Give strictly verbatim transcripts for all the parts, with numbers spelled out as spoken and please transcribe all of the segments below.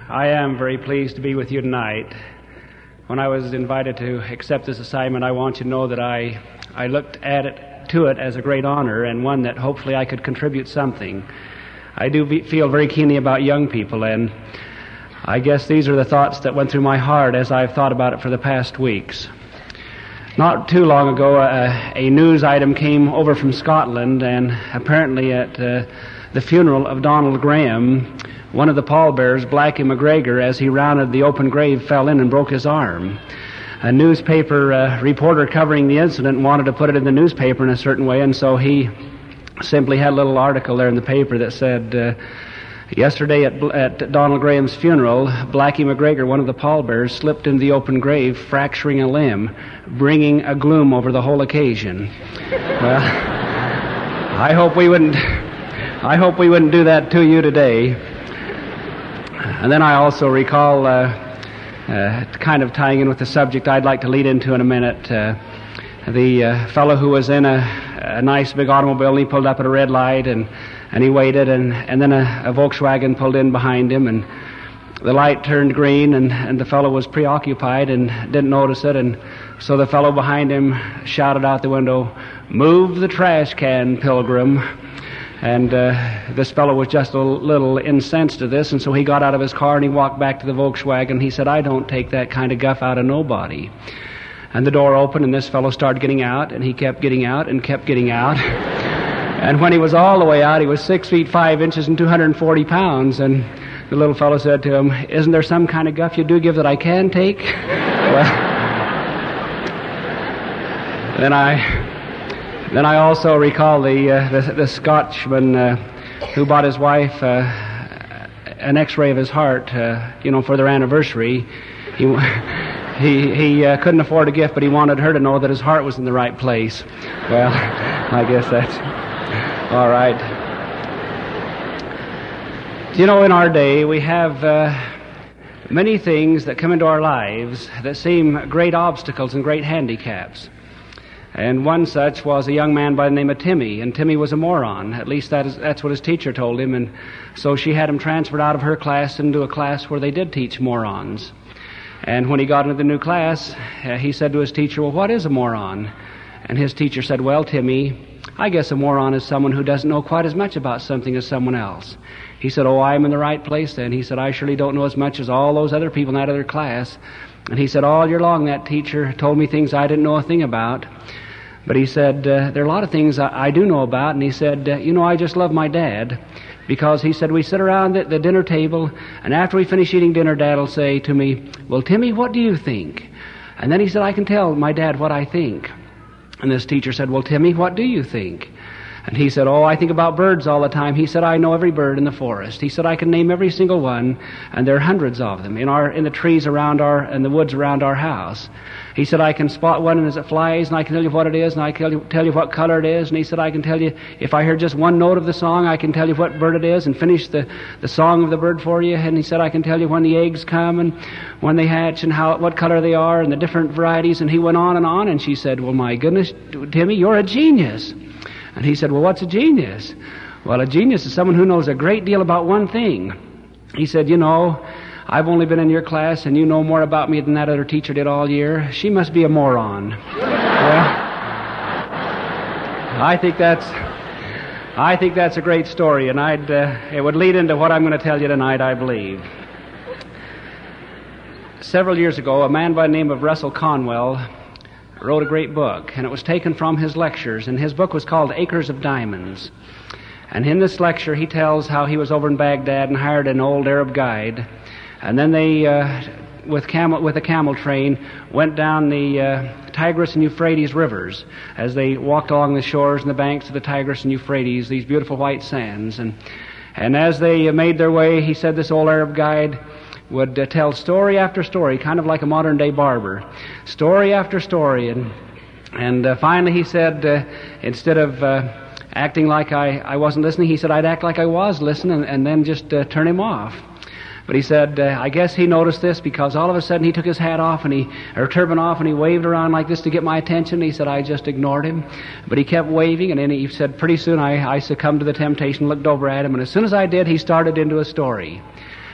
I am very pleased to be with you tonight. When I was invited to accept this assignment, I want you to know that I, I looked at it, to it as a great honor and one that hopefully I could contribute something. I do be, feel very keenly about young people, and I guess these are the thoughts that went through my heart as I've thought about it for the past weeks. Not too long ago, a, a news item came over from Scotland, and apparently at uh, the funeral of Donald Graham, one of the pallbearers, Blackie McGregor, as he rounded the open grave, fell in and broke his arm. A newspaper uh, reporter covering the incident wanted to put it in the newspaper in a certain way, and so he simply had a little article there in the paper that said, uh, yesterday at, at Donald Graham's funeral, Blackie McGregor, one of the pallbearers, slipped into the open grave, fracturing a limb, bringing a gloom over the whole occasion. Well, I hope we wouldn't, I hope we wouldn't do that to you today. And then I also recall, uh, uh, kind of tying in with the subject I'd like to lead into in a minute, uh, the uh, fellow who was in a, a nice big automobile, and he pulled up at a red light, and, and he waited, and, and then a, a Volkswagen pulled in behind him, and the light turned green, and, and the fellow was preoccupied and didn't notice it, and so the fellow behind him shouted out the window, "Move the trash can, Pilgrim." And uh, this fellow was just a little incensed at this, and so he got out of his car and he walked back to the Volkswagen. He said, "I don't take that kind of guff out of nobody." And the door opened, and this fellow started getting out, and he kept getting out and kept getting out. And when he was all the way out, he was six feet five inches and two hundred forty pounds. And the little fellow said to him, "Isn't there some kind of guff you do give that I can take?" Well, then I... Then I also recall the uh, the, the Scotchman uh, who bought his wife uh, an X-ray of his heart, uh, you know, for their anniversary. He he he uh, couldn't afford a gift, but he wanted her to know that his heart was in the right place. Well, I guess that's all right. You know, in our day, we have uh, many things that come into our lives that seem great obstacles and great handicaps. And one such was a young man by the name of Timmy, and Timmy was a moron. At least that is, that's what his teacher told him, and so she had him transferred out of her class into a class where they did teach morons. And when he got into the new class, uh, he said to his teacher, "Well, what is a moron?" And his teacher said, "Well, Timmy, I guess a moron is someone who doesn't know quite as much about something as someone else." He said, "Oh, I'm in the right place then." He said, "I surely don't know as much as all those other people in that other class." And he said, "All year long that teacher told me things I didn't know a thing about." But he said, uh, there are a lot of things I, I do know about, and he said, uh, you know, I just love my dad, because he said, we sit around the, the dinner table, and after we finish eating dinner, Dad will say to me, "Well, Timmy, what do you think?" And then he said, "I can tell my dad what I think." And this teacher said, "Well, Timmy, what do you think?" And he said, "Oh, I think about birds all the time." He said, "I know every bird in the forest." He said, "I can name every single one, and there are hundreds of them in our in the trees around our in the woods around our house." He said, "I can spot one as it flies, and I can tell you what it is, and I can tell you, tell you what color it is." And he said, "I can tell you, if I hear just one note of the song, I can tell you what bird it is and finish the, the song of the bird for you." And he said, "I can tell you when the eggs come and when they hatch and how what color they are and the different varieties." And he went on and on, and she said, "Well, my goodness, Timmy, you're a genius." And he said, "Well, what's a genius?" "Well, a genius is someone who knows a great deal about one thing." He said, "You know, I've only been in your class, and you know more about me than that other teacher did all year. She must be a moron." Well, I think that's, I think that's a great story, and I'd, uh, it would lead into what I'm going to tell you tonight, I believe. Several years ago, a man by the name of Russell Conwell wrote a great book, and it was taken from his lectures, and his book was called Acres of Diamonds. And in this lecture, he tells how he was over in Baghdad and hired an old Arab guide. And then they, uh, with camel, with a camel train, went down the uh, Tigris and Euphrates rivers as they walked along the shores and the banks of the Tigris and Euphrates, these beautiful white sands. And and as they made their way, he said this old Arab guide would uh, tell story after story, kind of like a modern-day barber, story after story. And and uh, finally he said, uh, instead of uh, acting like I, I wasn't listening, he said I'd act like I was listening and, and then just uh, turn him off. But he said, uh, I guess he noticed this because all of a sudden he took his hat off and he, or turban off, and he waved around like this to get my attention. He said, I just ignored him. But he kept waving, and then he said, pretty soon I, I succumbed to the temptation, looked over at him, and as soon as I did, he started into a story.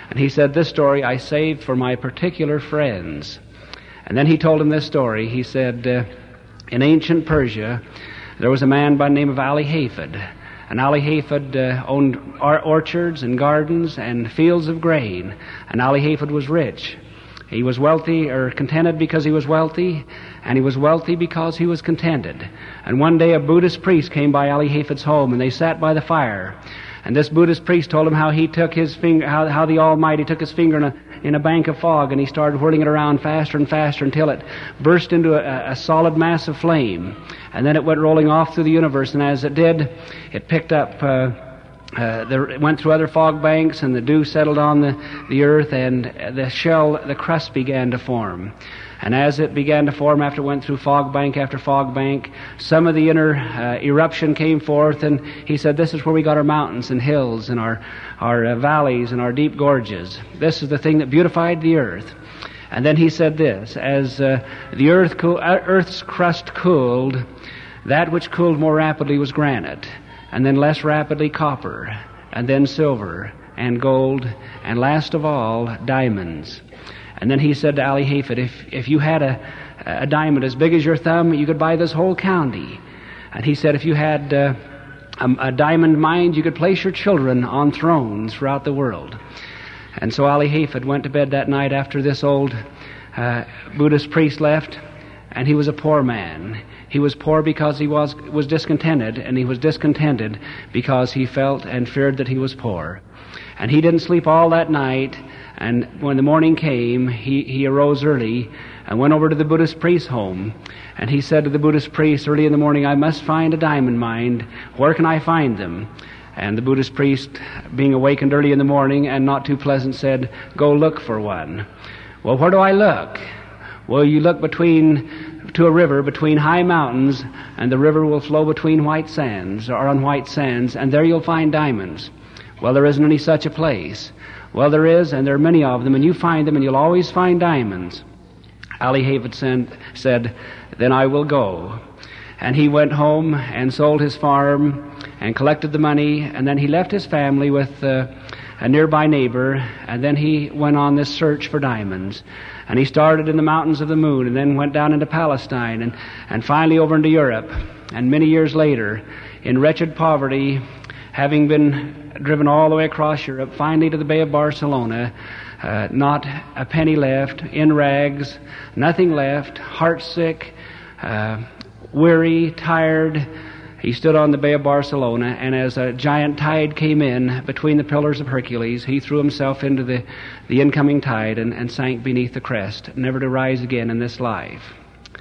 And he said, this story I saved for my particular friends. And then he told him this story. He said, uh, in ancient Persia, there was a man by the name of Ali Hafid. And Ali Hafid uh, owned or- orchards and gardens and fields of grain. And Ali Hafid was rich. He was wealthy or contented because he was wealthy, and he was wealthy because he was contented. And one day a Buddhist priest came by Ali Hafid's home, and they sat by the fire. And this Buddhist priest told him how he took his finger, how, how the Almighty took his finger in a, in a bank of fog, and he started whirling it around faster and faster until it burst into a, a solid mass of flame. And then it went rolling off through the universe, and as it did, it picked up, uh, uh, there, it went through other fog banks, and the dew settled on the, the earth, and the shell, the crust began to form. And as it began to form after it went through fog bank after fog bank, some of the inner uh, eruption came forth, and he said, this is where we got our mountains and hills and our, our uh, valleys and our deep gorges. This is the thing that beautified the earth. And then he said this, as uh, the earth cool, uh, earth's crust cooled, that which cooled more rapidly was granite, and then less rapidly copper, and then silver and gold, and last of all, diamonds. And then he said to Ali Hafid, if, if you had a, a diamond as big as your thumb, you could buy this whole county. And he said if you had uh, a, a diamond mine, you could place your children on thrones throughout the world. And so Ali Hafid went to bed that night after this old uh, Buddhist priest left, and he was a poor man. He was poor because he was, was discontented, and he was discontented because he felt and feared that he was poor. And he didn't sleep all that night, and when the morning came, he, he arose early and went over to the Buddhist priest's home. And he said to the Buddhist priest early in the morning, I must find a diamond mine. Where can I find them? And the Buddhist priest, being awakened early in the morning and not too pleasant, said, go look for one. Well, where do I look? Well, you look between to a river between high mountains, and the river will flow between white sands, or on white sands, and there you'll find diamonds. Well, there isn't any such a place. Well, there is, and there are many of them, and you find them, and you'll always find diamonds. Ali Hafid said, then I will go. And he went home and sold his farm and collected the money, and then he left his family with uh, a nearby neighbor, and then he went on this search for diamonds. And he started in the mountains of the moon, and then went down into Palestine, and, and finally over into Europe. And many years later, in wretched poverty, having been driven all the way across Europe, finally to the Bay of Barcelona, uh, not a penny left, in rags, nothing left, heartsick, uh, weary, tired, he stood on the Bay of Barcelona, and as a giant tide came in between the pillars of Hercules, he threw himself into the, the incoming tide and, and sank beneath the crest, never to rise again in this life.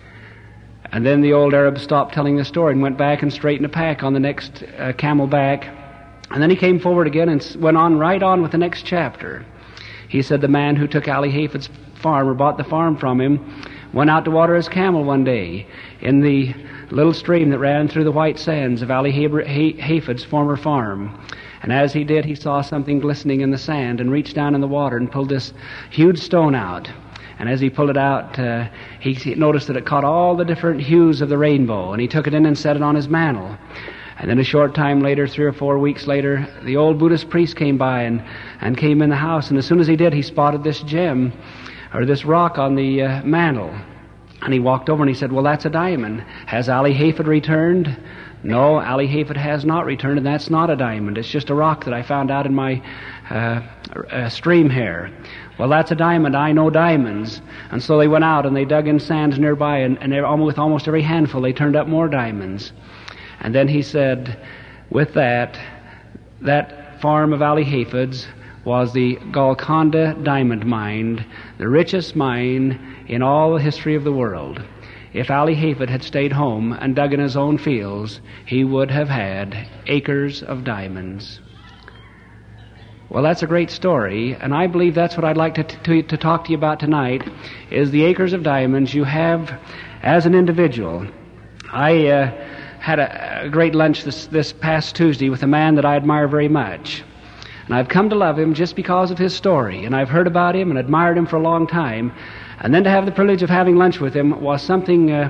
And then the old Arab stopped telling the story and went back and straightened a pack on the next uh, camel back. And then he came forward again and went on right on with the next chapter. He said the man who took Ali Hafid's farm, or bought the farm from him, went out to water his camel one day in the little stream that ran through the white sands of Ali Hafid's former farm. And as he did, he saw something glistening in the sand and reached down in the water and pulled this huge stone out. And as he pulled it out, uh, he noticed that it caught all the different hues of the rainbow, and he took it in and set it on his mantle. And then a short time later, three or four weeks later, the old Buddhist priest came by and, and came in the house, and as soon as he did, he spotted this gem, or this rock on the uh, mantle. And he walked over and he said, well, that's a diamond. Has Ali Hafid returned? No, Ali Hafid has not returned, and that's not a diamond. It's just a rock that I found out in my uh, uh, stream here. Well, that's a diamond. I know diamonds. And so they went out and they dug in sands nearby, and, and almost, with almost every handful they turned up more diamonds. And then he said, with that, that farm of Ali Hafid's was the Golconda diamond mine, the richest mine in all the history of the world. If Ali Hafid had stayed home and dug in his own fields, he would have had acres of diamonds. Well, that's a great story, and I believe that's what I'd like to, to, to talk to you about tonight, is the acres of diamonds you have as an individual. I uh, had a, a great lunch this, this past Tuesday with a man that I admire very much. And I've come to love him just because of his story, and I've heard about him and admired him for a long time. And then to have the privilege of having lunch with him was something uh,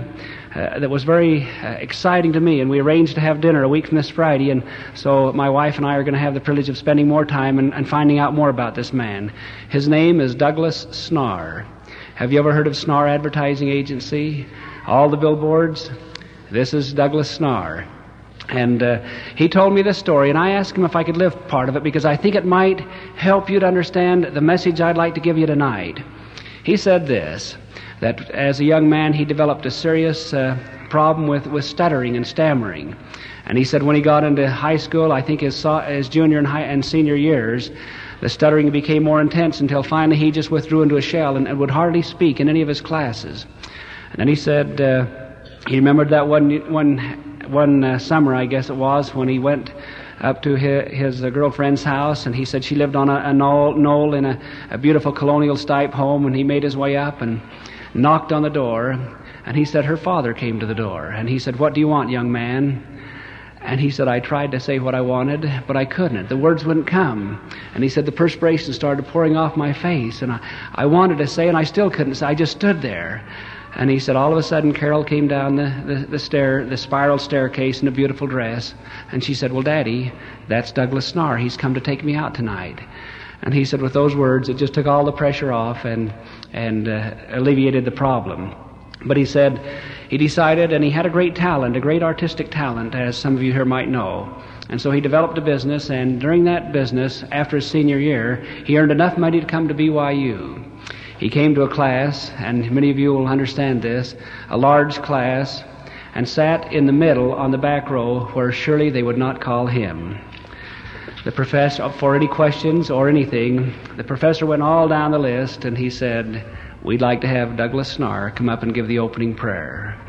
uh, that was very uh, exciting to me, and we arranged to have dinner a week from this Friday, and so my wife and I are going to have the privilege of spending more time and, and finding out more about this man. His name is Douglas Snar. Have you ever heard of Snar Advertising Agency? All the billboards? This is Douglas Snar. And uh, he told me this story, and I asked him if I could live part of it because I think it might help you to understand the message I'd like to give you tonight. He said this, that as a young man he developed a serious uh, problem with, with stuttering and stammering. And he said when he got into high school, I think his, his junior and, high, and senior years, the stuttering became more intense until finally he just withdrew into a shell and, and would hardly speak in any of his classes. And then he said uh, he remembered that one one one uh, summer, I guess it was, when he went up to his, his uh, girlfriend's house, and he said she lived on a, a knoll, knoll in a, a beautiful colonial-type home, and he made his way up and knocked on the door, and he said her father came to the door, and he said, "What do you want, young man?" And he said, "I tried to say what I wanted, but I couldn't. The words wouldn't come." And he said, the perspiration started pouring off my face, and I, I wanted to say, and I still couldn't say. I just stood there. And he said, all of a sudden, Carol came down the, the, the stair, the spiral staircase in a beautiful dress. And she said, "Well, Daddy, that's Douglas Snar. He's come to take me out tonight." And he said, with those words, it just took all the pressure off and, and uh, alleviated the problem. But he said he decided, and he had a great talent, a great artistic talent, as some of you here might know. And so he developed a business, and during that business, after his senior year, he earned enough money to come to B Y U. He came to a class, and many of you will understand this, a large class, and sat in the middle on the back row where surely they would not call him. The professor, for any questions or anything, the professor went all down the list, and he said, "We'd like to have Douglas Snar come up and give the opening prayer."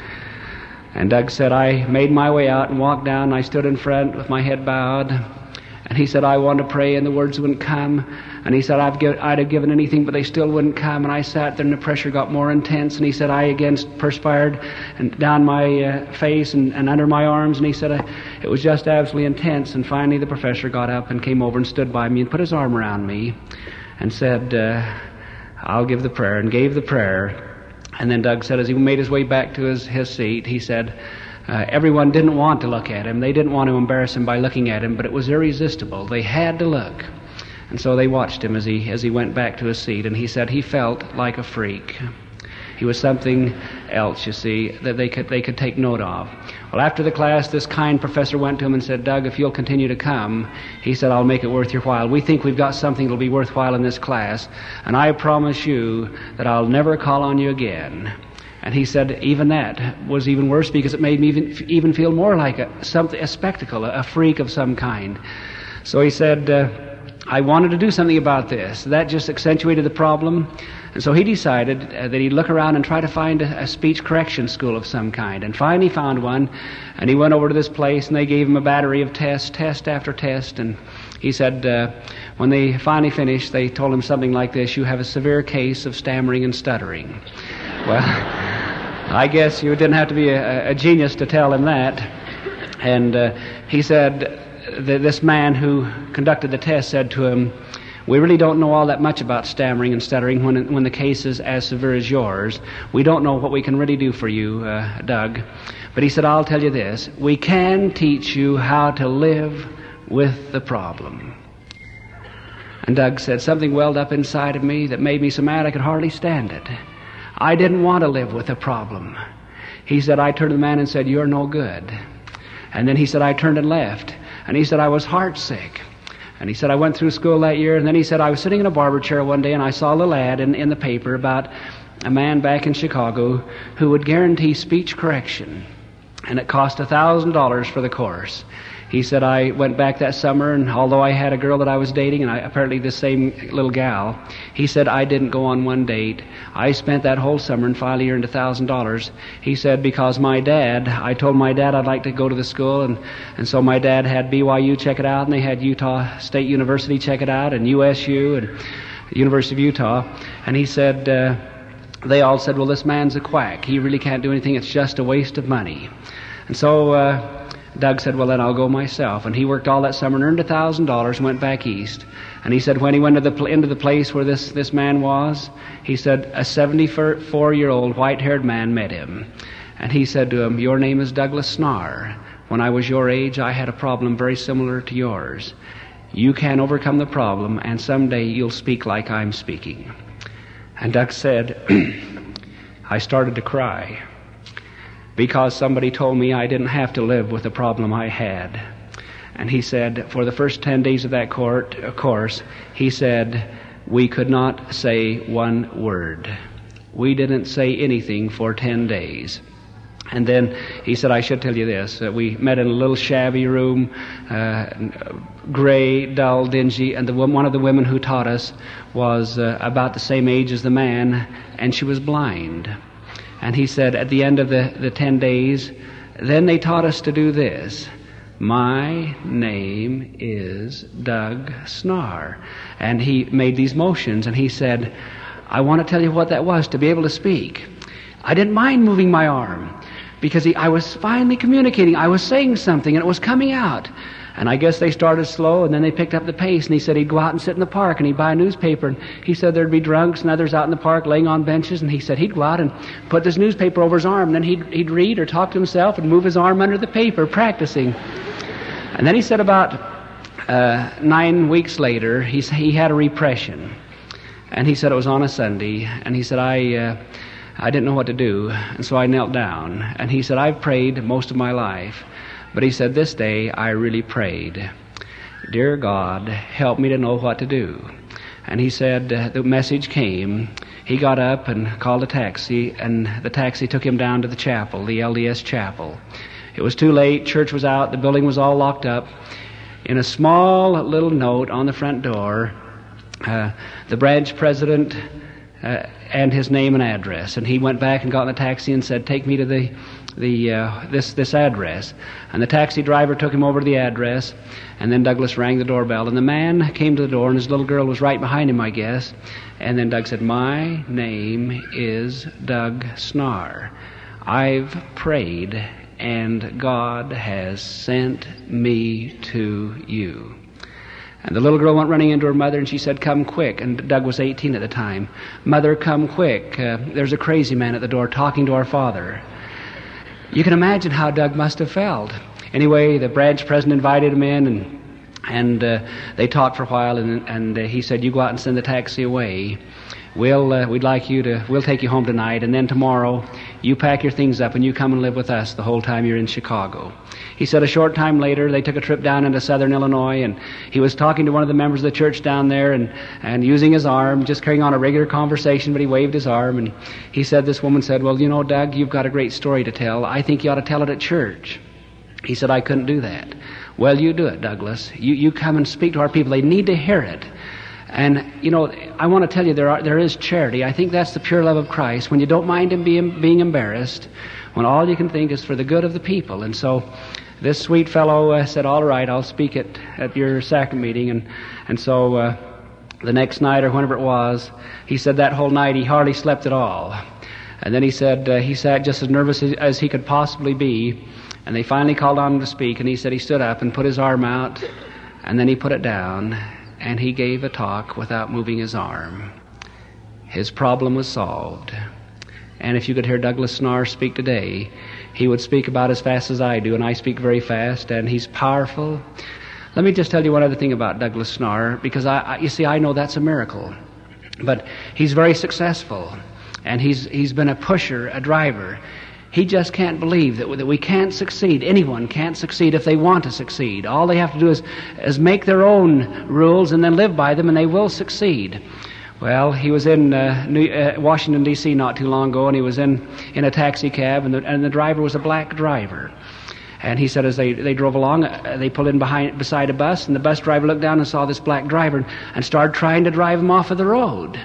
And Doug said, I made my way out and walked down, and I stood in front with my head bowed. And he said, I wanted to pray, and the words wouldn't come. And he said, I've give, I'd have given anything, but they still wouldn't come. And I sat there, and the pressure got more intense. And he said, I again perspired and down my uh, face and, and under my arms. And he said, uh, it was just absolutely intense. And finally, the professor got up and came over and stood by me and put his arm around me and said, uh, I'll give the prayer, and gave the prayer. And then Doug said, as he made his way back to his, his seat, he said, uh, everyone didn't want to look at him. They didn't want to embarrass him by looking at him, but it was irresistible. They had to look. And so they watched him as he as he went back to his seat, and he said he felt like a freak. He was something else, you see, that they could they could take note of. Well, after the class, this kind professor went to him and said, Doug, if you'll continue to come, he said, I'll make it worth your while. We think we've got something that'll be worthwhile in this class, and I promise you that I'll never call on you again. And he said even that was even worse, because it made me even, even feel more like a, something, a spectacle, a, a freak of some kind. So he said, uh, I wanted to do something about this. That just accentuated the problem. And so he decided uh, that he'd look around and try to find a, a speech correction school of some kind. And finally found one, and he went over to this place, and they gave him a battery of tests, test after test. And he said uh, when they finally finished, they told him something like this: you have a severe case of stammering and stuttering. Well, I guess you didn't have to be a, a genius to tell him that. And uh, he said that this man who conducted the test said to him, we really don't know all that much about stammering and stuttering when when the case is as severe as yours. We don't know what we can really do for you, uh, Doug. But he said, I'll tell you this. We can teach you how to live with the problem. And Doug said, something welled up inside of me that made me so mad I could hardly stand it. I didn't want to live with the problem. He said, I turned to the man and said, you're no good. And then he said, I turned and left. And he said, I was heartsick. And he said, I went through school that year. And then he said, I was sitting in a barber chair one day, and I saw a little ad in, in the paper about a man back in Chicago who would guarantee speech correction. And it cost a thousand dollars for the course. He said, I went back that summer, and although I had a girl that I was dating, and I, apparently this same little gal, he said, I didn't go on one date. I spent that whole summer and finally earned a thousand dollars. He said, because my dad, I told my dad I'd like to go to the school, and, and so my dad had B Y U check it out, and they had Utah State University check it out, and U S U, and University of Utah. And he said, uh, they all said, well, this man's a quack. He really can't do anything. It's just a waste of money. And so uh, Doug said, well, then I'll go myself. And he worked all that summer and earned a thousand dollars and went back east. And he said when he went to the, into the place where this, this man was, he said a seventy-four-year-old white-haired man met him. And he said to him, "Your name is Douglas Snar. When I was your age, I had a problem very similar to yours. You can overcome the problem, and someday you'll speak like I'm speaking." And Doug said, I started to cry because somebody told me I didn't have to live with the problem I had. And he said, for the first ten days of that court, uh, course, he said, we could not say one word. We didn't say anything for ten days. And then he said, I should tell you this. Uh, we met in a little shabby room, uh, gray, dull, dingy, and the, one of the women who taught us was uh, about the same age as the man, and she was blind. And he said, at the end of the, the ten days, then they taught us to do this. My name is Doug Snar. And he made these motions, and he said, I want to tell you what that was, to be able to speak. I didn't mind moving my arm, because he, I was finally communicating. I was saying something, and it was coming out. And I guess they started slow, and then they picked up the pace, and he said he'd go out and sit in the park, and he'd buy a newspaper, and he said there'd be drunks and others out in the park laying on benches, and he said he'd go out and put this newspaper over his arm, and then he'd, he'd read or talk to himself and move his arm under the paper, practicing. And then he said about uh, nine weeks later, he, he had a repression. And he said it was on a Sunday, and he said, I... Uh, I didn't know what to do, and so I knelt down. And he said, I've prayed most of my life, but he said, this day I really prayed. Dear God, help me to know what to do. And he said, uh, the message came. He got up and called a taxi, and the taxi took him down to the chapel, the L D S chapel. It was too late. Church was out. The building was all locked up. In a small little note on the front door, uh, the branch president Uh, and his name and address. And he went back and got in the taxi and said, take me to the the uh, this this address. And the taxi driver took him over to the address, and then Douglas rang the doorbell, and the man came to the door, and his little girl was right behind him, I guess. And then Doug said, my name is Doug Snar. I've prayed, and God has sent me to you. And the little girl went running into her mother, and she said, come quick. And Doug was eighteen at the time. Mother, come quick. Uh, there's a crazy man at the door talking to our father. You can imagine how Doug must have felt. Anyway, the branch president invited him in, and and uh, they talked for a while, and, and uh, he said, you go out and send the taxi away. We'll, uh, we'd like you to, we'll take you home tonight, and then tomorrow you pack your things up and you come and live with us the whole time you're in Chicago. He said a short time later they took a trip down into southern Illinois, and he was talking to one of the members of the church down there and, and using his arm, just carrying on a regular conversation, but he waved his arm, and he said, this woman said, well, you know, Doug, you've got a great story to tell. I think you ought to tell it at church. He said, I couldn't do that. Well, you do it, Douglas. You, you come and speak to our people. They need to hear it. And, you know, I want to tell you there are, there is charity. I think that's the pure love of Christ, when you don't mind him being, being embarrassed, when all you can think is for the good of the people. And so this sweet fellow uh, said, all right, I'll speak at, at your sacrament meeting. And, and so uh, the next night or whenever it was, he said that whole night he hardly slept at all. And then he said uh, he sat just as nervous as, as he could possibly be. And they finally called on him to speak, and he said he stood up and put his arm out, and then he put it down. And he gave a talk without moving his arm. His problem was solved. And if you could hear Douglas Snar speak today, he would speak about as fast as I do, and I speak very fast, and he's powerful. Let me just tell you one other thing about Douglas Snar, because I, I you see, I know that's a miracle. But he's very successful, and he's he's been a pusher, a driver. He just can't believe that, that we can't succeed. Anyone can't succeed if they want to succeed. All they have to do is, is make their own rules and then live by them, and they will succeed. Well, he was in uh, New, uh, Washington, D C not too long ago, and he was in, in a taxi cab, and the, and the driver was a black driver. And he said as they, they drove along, uh, they pulled in behind beside a bus, and the bus driver looked down and saw this black driver and, and started trying to drive him off of the road.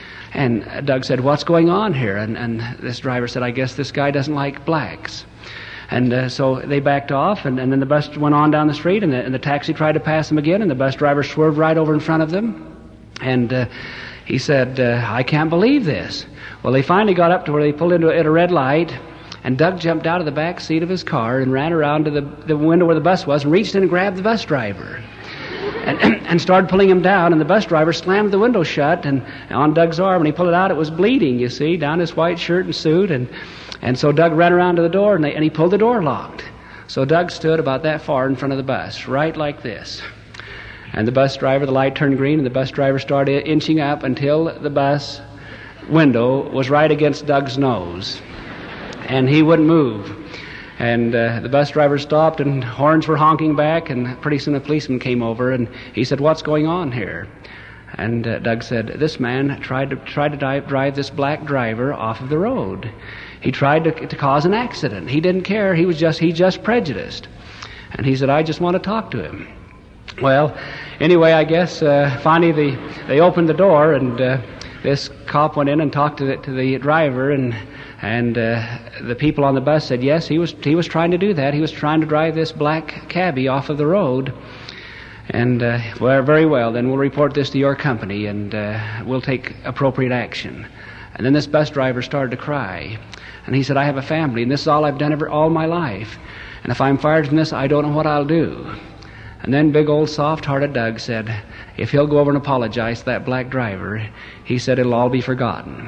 And Doug said, what's going on here? And, and this driver said, I guess this guy doesn't like blacks. And uh, so they backed off, and, and then the bus went on down the street, and the, and the taxi tried to pass them again, and the bus driver swerved right over in front of them. And uh, he said, uh, I can't believe this. Well, they finally got up to where they pulled into a, at a red light, and Doug jumped out of the back seat of his car and ran around to the, the window where the bus was and reached in and grabbed the bus driver. And, and started pulling him down, and the bus driver slammed the window shut and on Doug's arm, and he pulled it out. It was bleeding, you see, down his white shirt and suit, and And so Doug ran around to the door, and, they, and he pulled the door locked. So Doug stood about that far in front of the bus, right like this. And the bus driver, the light turned green, and the bus driver started inching up until the bus window was right against Doug's nose. And he wouldn't move. And uh, the bus driver stopped, and horns were honking back, and pretty soon a policeman came over, and he said, "What's going on here?" And uh, Doug said, "This man tried to tried to drive, drive this black driver off of the road. He tried to, to cause an accident. He didn't care. He was just he just prejudiced." And he said, "I just want to talk to him." Well, anyway, I guess uh, finally the, they opened the door, and uh, this cop went in and talked to the, to the driver, and and uh, the people on the bus said, yes, he was he was trying to do that. He was trying to drive this black cabbie off of the road. And, uh, well, very well, then we'll report this to your company, and uh, we'll take appropriate action. And then this bus driver started to cry. And he said, "I have a family, and this is all I've done ever, all my life. And if I'm fired from this, I don't know what I'll do." And then big old soft-hearted Doug said, if he'll go over and apologize to that black driver, he said it'll all be forgotten.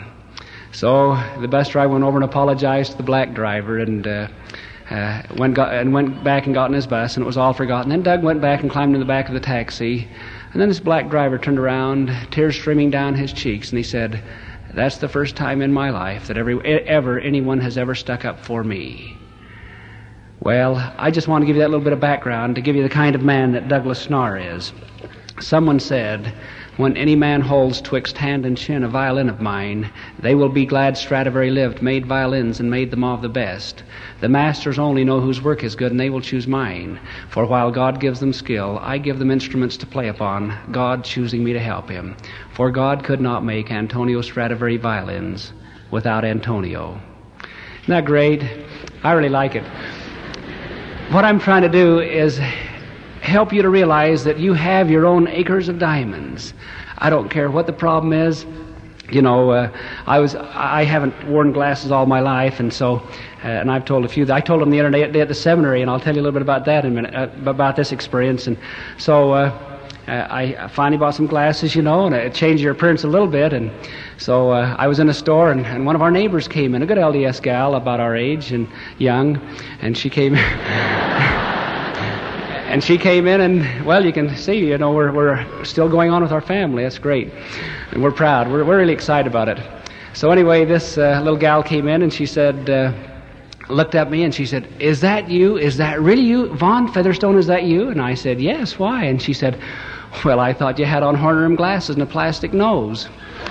So the bus driver went over and apologized to the black driver, and uh, uh, went got, and went back and got in his bus, and it was all forgotten. Then Doug went back and climbed in the back of the taxi, and then this black driver turned around, tears streaming down his cheeks, and he said, "That's the first time in my life that every, ever anyone has ever stuck up for me." Well, I just want to give you that little bit of background to give you the kind of man that Douglas Snar is. Someone said, "When any man holds twixt hand and chin a violin of mine, they will be glad Stradivari lived, made violins, and made them of the best. The masters only know whose work is good, and they will choose mine. For while God gives them skill, I give them instruments to play upon, God choosing me to help him. For God could not make Antonio Stradivari violins without Antonio." Isn't that great? I really like it. What I'm trying to do is help you to realize that you have your own acres of diamonds. I don't care what the problem is. You know, uh, I was I haven't worn glasses all my life, and so uh, and I've told a few. I told them the other day at the seminary, and I'll tell you a little bit about that in a minute, uh, about this experience. And so uh, uh, I finally bought some glasses, you know, and it changed your appearance a little bit. And so uh, I was in a store, and, and one of our neighbors came in, a good L D S gal about our age and young, and she came. And she came in, and, well, you can see, you know, we're we're still going on with our family. That's great. And we're proud. We're we're really excited about it. So anyway, this uh, little gal came in, and she said, uh, looked at me, and she said, "Is that you? Is that really you? Vaughn Featherstone, is that you?" And I said, "Yes, why?" And she said, "Well, I thought you had on horn-rimmed glasses and a plastic nose."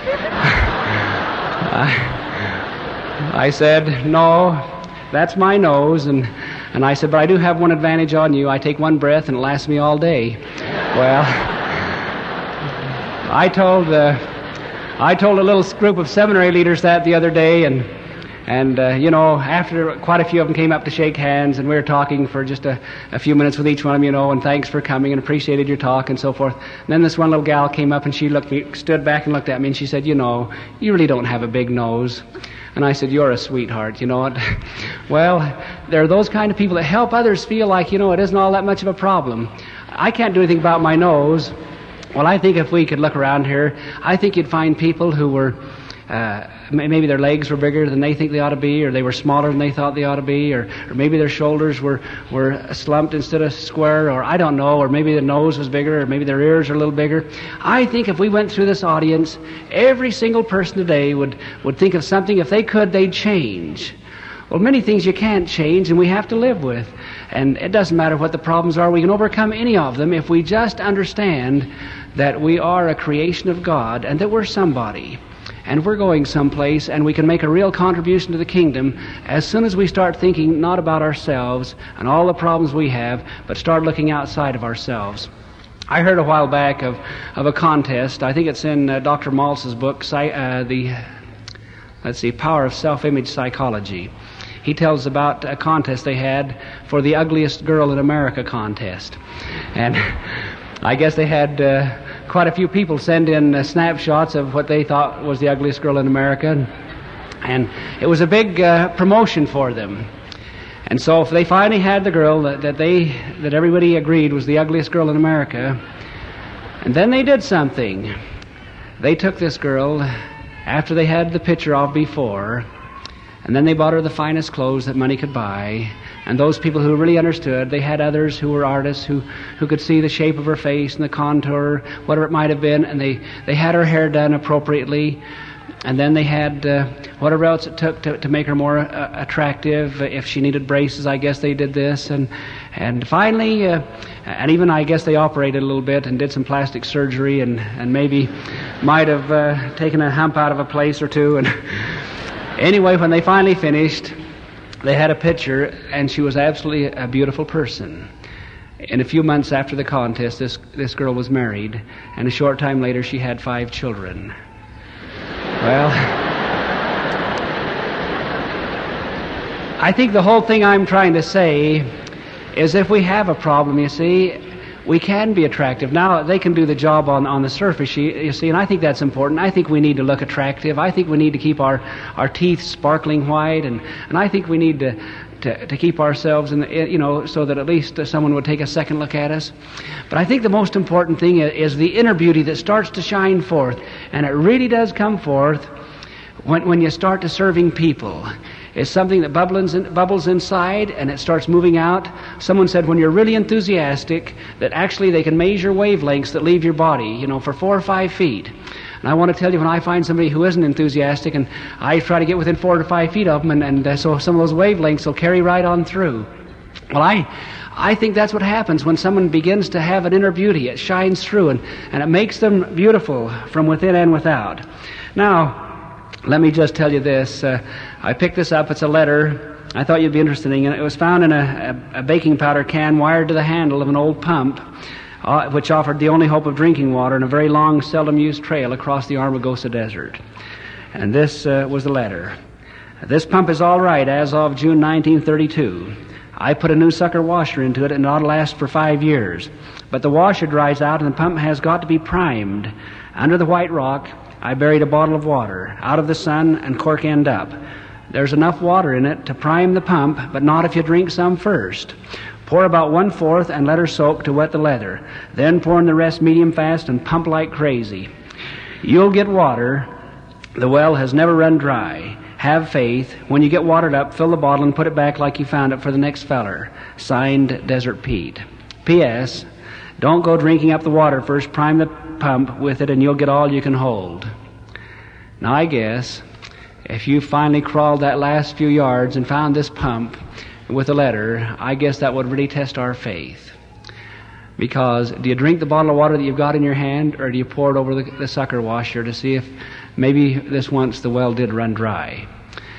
I, I said, "No, that's my nose." And And I said, "But I do have one advantage on you. I take one breath and it lasts me all day." Well, I told uh, I told a little group of seminary leaders that the other day, and and uh, you know, after quite a few of them came up to shake hands, and we were talking for just a, a few minutes with each one of them, you know, and thanks for coming and appreciated your talk and so forth. And then this one little gal came up, and she looked me, stood back and looked at me, and she said, "You know, you really don't have a big nose." And I said, "You're a sweetheart, you know what?" Well, there are those kind of people that help others feel like, you know, it isn't all that much of a problem. I can't do anything about my nose. Well, I think if we could look around here, I think you'd find people who were, uh, maybe their legs were bigger than they think they ought to be, or they were smaller than they thought they ought to be, or, or maybe their shoulders were, were slumped instead of square, or I don't know, or maybe their nose was bigger, or maybe their ears are a little bigger. I think if we went through this audience, every single person today would, would think of something, if they could, they'd change. Well, many things you can't change, and we have to live with. And it doesn't matter what the problems are. We can overcome any of them if we just understand that we are a creation of God, and that we're somebody. And we're going someplace, and we can make a real contribution to the kingdom as soon as we start thinking not about ourselves and all the problems we have, but start looking outside of ourselves. I heard a while back of, of a contest. I think it's in uh, Doctor Maltz's book, uh, the, let's see, Power of Self-Image Psychology. He tells about a contest they had for the Ugliest Girl in America contest. And I guess they had uh, quite a few people send in uh, snapshots of what they thought was the ugliest girl in America. And it was a big uh, promotion for them. And so if they finally had the girl that, that they that everybody agreed was the ugliest girl in America, and then they did something. They took this girl after they had the picture of before, And then they bought her the finest clothes that money could buy. And those people who really understood, they had others who were artists who, who could see the shape of her face and the contour, whatever it might have been, and they, they had her hair done appropriately. And then they had uh, whatever else it took to, to make her more uh, attractive. If she needed braces, I guess they did this. And and finally, uh, and even I guess they operated a little bit and did some plastic surgery and, and maybe might have uh, taken a hump out of a place or two. And anyway, when they finally finished, they had a picture, and she was absolutely a beautiful person. In a few months after the contest, this, this girl was married, and a short time later she had five children. Well, I think the whole thing I'm trying to say is if we have a problem, you see, we can be attractive. Now, they can do the job on, on the surface, you, you see, and I think that's important. I think we need to look attractive. I think we need to keep our, our teeth sparkling white, and, and I think we need to, to, to keep ourselves, in the, you know, so that at least someone would take a second look at us. But I think the most important thing is the inner beauty that starts to shine forth, and it really does come forth when, when you start to serving people. It's something that bubbles, in, bubbles inside, and it starts moving out. Someone said when you're really enthusiastic, that actually they can measure wavelengths that leave your body, you know, for four or five feet. And I want to tell you, when I find somebody who isn't enthusiastic, and I try to get within four to five feet of them, and, and uh, so some of those wavelengths will carry right on through. Well, I... I think that's what happens when someone begins to have an inner beauty. It shines through, and, and it makes them beautiful from within and without. Now, let me just tell you this. Uh, I picked this up. It's a letter. I thought you'd be interested in it. It was found in a, a, a baking powder can wired to the handle of an old pump, uh, which offered the only hope of drinking water in a very long, seldom-used trail across the Armagosa Desert. And this uh, was the letter. This pump is all right as of June nineteen thirty-two. I put a new sucker washer into it, and it ought to last for five years. But the washer dries out, and the pump has got to be primed. Under the white rock, I buried a bottle of water, out of the sun and cork end up. There's enough water in it to prime the pump, but not if you drink some first. Pour about one-fourth and let her soak to wet the leather. Then pour in the rest medium fast and pump like crazy. You'll get water. The well has never run dry. Have faith. When you get watered up, fill the bottle and put it back like you found it for the next feller. Signed, Desert Pete. P S. Don't go drinking up the water first. Prime the pump with it and you'll get all you can hold. Now, I guess if you finally crawled that last few yards and found this pump with a letter, I guess that would really test our faith. Because do you drink the bottle of water that you've got in your hand, or do you pour it over the, the sucker washer to see if maybe this once the well did run dry?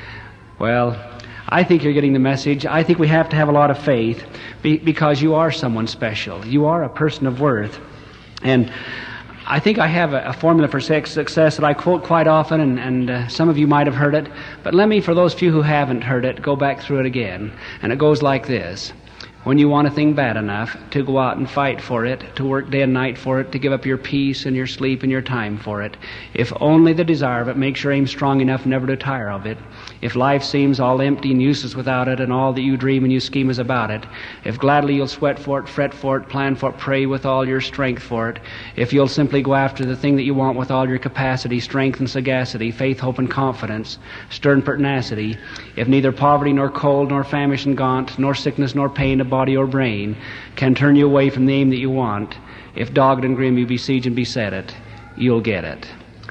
Well, I think you're getting the message. I think we have to have a lot of faith be, because you are someone special. You are a person of worth. And I think I have a, a formula for success that I quote quite often, and, and uh, some of you might have heard it. But let me, for those few who haven't heard it, go back through it again. And it goes like this. When you want a thing bad enough to go out and fight for it, to work day and night for it, to give up your peace and your sleep and your time for it, if only the desire of it makes your aim strong enough never to tire of it, if life seems all empty and useless without it, and all that you dream and you scheme is about it, if gladly you'll sweat for it, fret for it, plan for it, pray with all your strength for it, if you'll simply go after the thing that you want with all your capacity, strength and sagacity, faith, hope and confidence, stern pertinacity, if neither poverty nor cold nor famine gaunt, nor sickness nor pain of body or brain can turn you away from the aim that you want, if dogged and grim you besiege and beset it, you'll get it.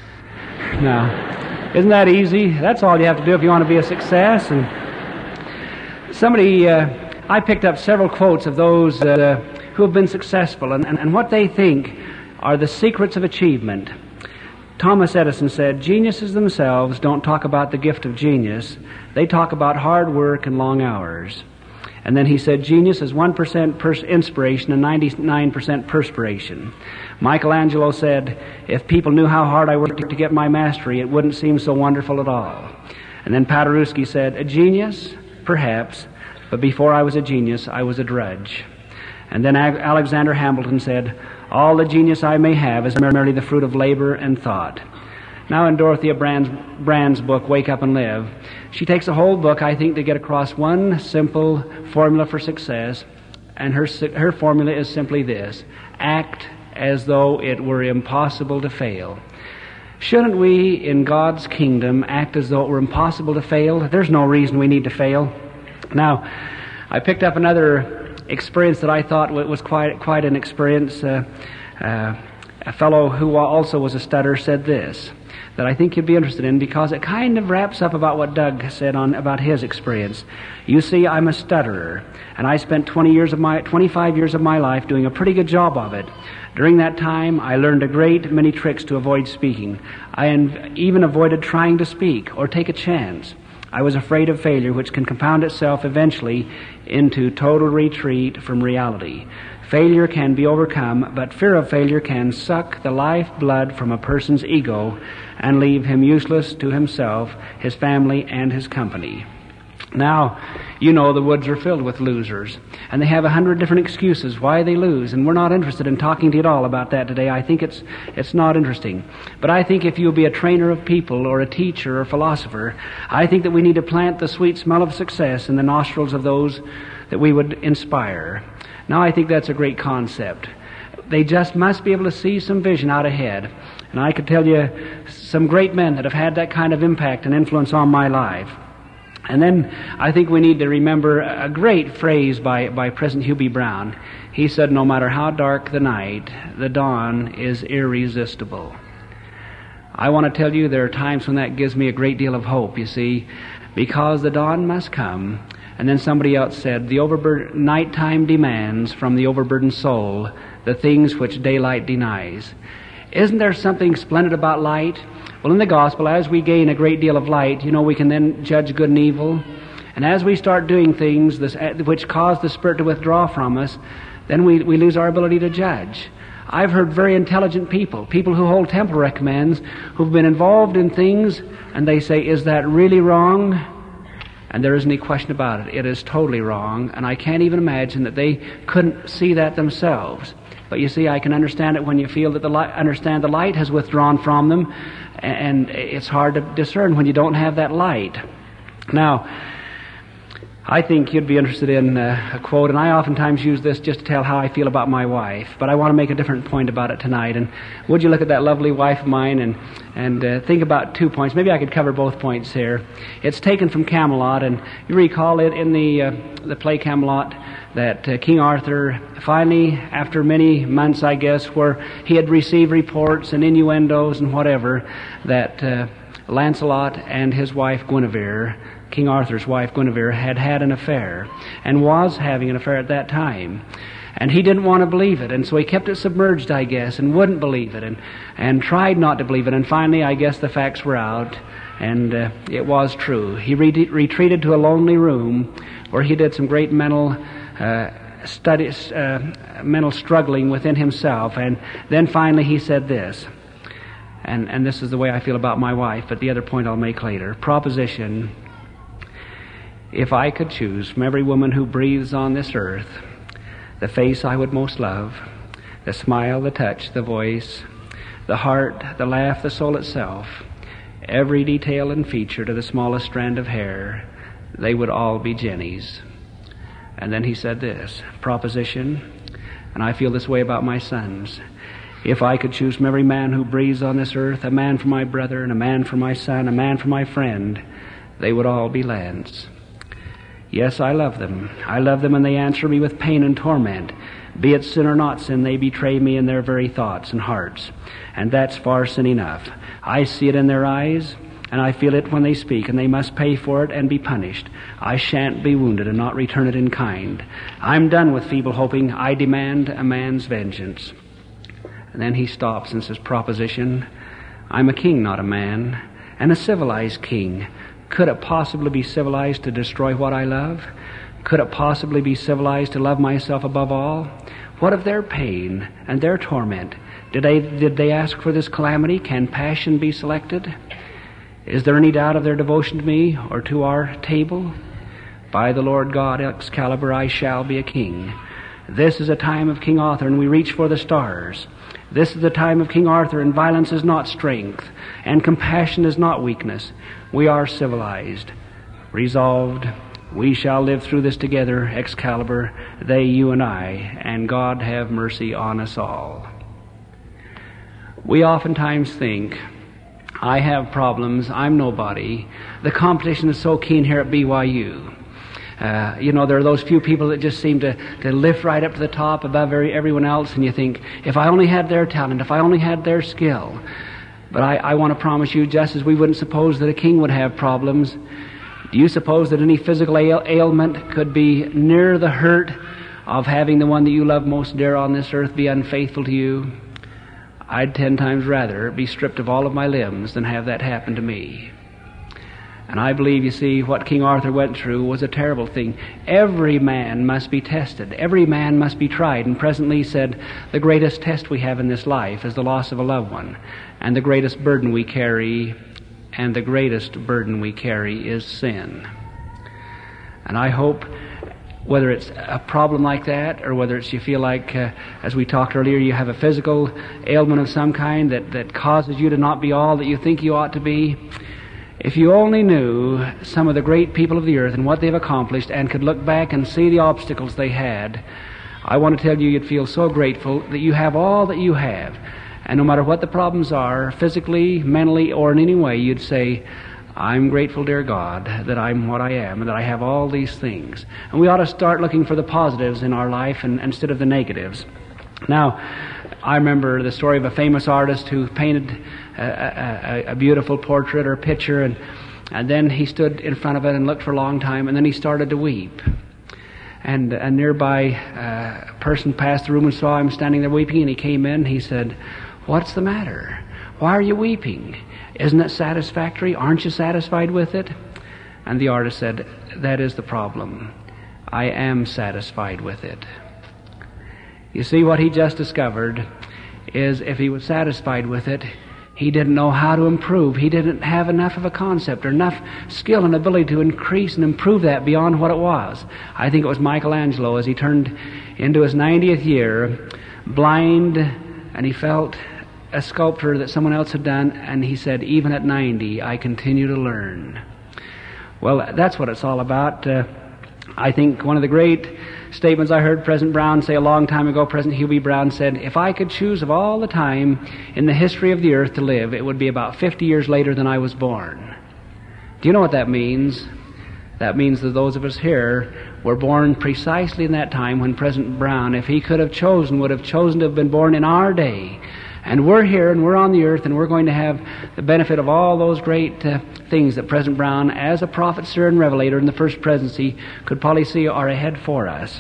Now, isn't that easy? That's all you have to do if you want to be a success. And somebody, uh, I picked up several quotes of those uh, who have been successful and, and, and what they think are the secrets of achievement. Thomas Edison said, geniuses themselves don't talk about the gift of genius. They talk about hard work and long hours. And then he said, genius is one percent pers- inspiration and ninety-nine percent perspiration. Michelangelo said, if people knew how hard I worked to get my mastery, it wouldn't seem so wonderful at all. And then Paderewski said, a genius? Perhaps. But before I was a genius, I was a drudge. And then Alexander Hamilton said, all the genius I may have is merely the fruit of labor and thought. Now in Dorothea Brand's, Brand's book, Wake Up and Live, she takes a whole book, I think, to get across one simple formula for success, and her, her formula is simply this: act as though it were impossible to fail. Shouldn't we, in God's kingdom, act as though it were impossible to fail? There's no reason we need to fail. Now, I picked up another experience that I thought was quite quite an experience. Uh, uh, a fellow who also was a stutterer said this, that I think you'd be interested in, because it kind of wraps up about what Doug said on about his experience. You see, I'm a stutterer, and I spent twenty years of my twenty-five years of my life doing a pretty good job of it. During that time, I learned a great many tricks to avoid speaking. I even avoided trying to speak or take a chance. I was afraid of failure, which can compound itself eventually into total retreat from reality. Failure can be overcome, but fear of failure can suck the life blood from a person's ego and leave him useless to himself, his family, and his company. Now, you know the woods are filled with losers, and they have a hundred different excuses why they lose, and we're not interested in talking to you at all about that today. I think it's it's not interesting. But I think if you'll be a trainer of people or a teacher or philosopher, I think that we need to plant the sweet smell of success in the nostrils of those that we would inspire. Now, I think that's a great concept. They just must be able to see some vision out ahead. And I could tell you some great men that have had that kind of impact and influence on my life. And then I think we need to remember a great phrase by, by President Hugh B. Brown. He said, no matter how dark the night, the dawn is irresistible. I want to tell you there are times when that gives me a great deal of hope, you see, because the dawn must come. And then somebody else said, the overburdened nighttime demands from the overburdened soul the things which daylight denies. Isn't there something splendid about light? Well, in the gospel, as we gain a great deal of light, you know, we can then judge good and evil. And as we start doing things this, which cause the Spirit to withdraw from us, then we, we lose our ability to judge. I've heard very intelligent people, people who hold temple recommends, who've been involved in things, and they say, is that really wrong? And there isn't any question about it. It is totally wrong, and I can't even imagine that they couldn't see that themselves. But you see, I can understand it when you feel that the light, understand the light has withdrawn from them, and it's hard to discern when you don't have that light. Now, I think you'd be interested in uh, a quote, and I oftentimes use this just to tell how I feel about my wife, but I want to make a different point about it tonight. And would you look at that lovely wife of mine and and uh, think about two points. Maybe I could cover both points here. It's taken from Camelot, and you recall it in the uh, the play Camelot, that uh, King Arthur finally, after many months, I guess, where he had received reports and innuendos and whatever, that uh, Lancelot and his wife Guinevere, King Arthur's wife Guinevere, had had an affair and was having an affair at that time. And he didn't want to believe it, and so he kept it submerged, I guess, and wouldn't believe it, and, and tried not to believe it. And finally, I guess the facts were out, and uh, it was true. He re- retreated to a lonely room where he did some great mental uh, studies, uh, mental struggling within himself, and then finally he said this, and, and this is the way I feel about my wife, but the other point I'll make later. Proposition: if I could choose from every woman who breathes on this earth the face I would most love, the smile, the touch, the voice, the heart, the laugh, the soul itself, every detail and feature to the smallest strand of hair, they would all be Jenny's. And then he said this, proposition, and I feel this way about my sons: if I could choose from every man who breathes on this earth a man for my brother and a man for my son, a man for my friend, they would all be Lance. Yes, I love them. I love them, and they answer me with pain and torment. Be it sin or not sin, they betray me in their very thoughts and hearts. And that's far sin enough. I see it in their eyes, and I feel it when they speak, and they must pay for it and be punished. I shan't be wounded and not return it in kind. I'm done with feeble hoping. I demand a man's vengeance. And then he stops and says, proposition, I'm a king, not a man, and a civilized king. Could it possibly be civilized to destroy what I love? Could it possibly be civilized to love myself above all? What of their pain and their torment? Did they, did they ask for this calamity? Can passion be selected? Is there any doubt of their devotion to me or to our table? By the Lord God, Excalibur, I shall be a king. This is a time of King Arthur, and we reach for the stars. This is the time of King Arthur, and violence is not strength, and compassion is not weakness. We are civilized, resolved. We shall live through this together, Excalibur, they, you, and I, and God have mercy on us all. We oftentimes think I have problems. I'm nobody. The competition is so keen here at B Y U. Uh, you know, there are those few people that just seem to, to lift right up to the top above every, everyone else, and you think, if I only had their talent, if I only had their skill. But I, I want to promise you, just as we wouldn't suppose that a king would have problems, do you suppose that any physical ail- ailment could be near the hurt of having the one that you love most dear on this earth be unfaithful to you? I'd ten times rather be stripped of all of my limbs than have that happen to me. And I believe, you see, what King Arthur went through was a terrible thing. Every man must be tested. Every man must be tried. And presently he said, the greatest test we have in this life is the loss of a loved one. And the greatest burden we carry, and the greatest burden we carry is sin. And I hope, whether it's a problem like that, or whether it's you feel like, uh, as we talked earlier, you have a physical ailment of some kind that, that causes you to not be all that you think you ought to be, if you only knew some of the great people of the earth and what they've accomplished and could look back and see the obstacles they had, I want to tell you, you'd feel so grateful that you have all that you have. And no matter what the problems are, physically, mentally, or in any way, you'd say, I'm grateful, dear God, that I'm what I am and that I have all these things. And we ought to start looking for the positives in our life and, instead of the negatives. Now, I remember the story of a famous artist who painted a, a, a beautiful portrait or picture, and, and then he stood in front of it and looked for a long time, and then he started to weep. And a nearby uh, person passed the room and saw him standing there weeping, and he came in. He said, "What's the matter? Why are you weeping? Isn't it satisfactory? Aren't you satisfied with it?" And the artist said, "That is the problem. I am satisfied with it." You see, what he just discovered is if he was satisfied with it, he didn't know how to improve. He didn't have enough of a concept or enough skill and ability to increase and improve that beyond what it was. I think it was Michelangelo, as he turned into his ninetieth year, blind, and he felt a sculpture that someone else had done, and he said, even at ninety, I continue to learn. Well, that's what it's all about. Uh, I think one of the great statements I heard President Brown say a long time ago, President Hugh B. Brown said, if I could choose of all the time in the history of the earth to live, it would be about fifty years later than I was born. Do you know what that means? That means that those of us here were born precisely in that time when President Brown, if he could have chosen, would have chosen to have been born in our day. And we're here and we're on the earth and we're going to have the benefit of all those great uh, things that President Brown, as a prophet, seer, and revelator in the first presidency, could probably see are ahead for us.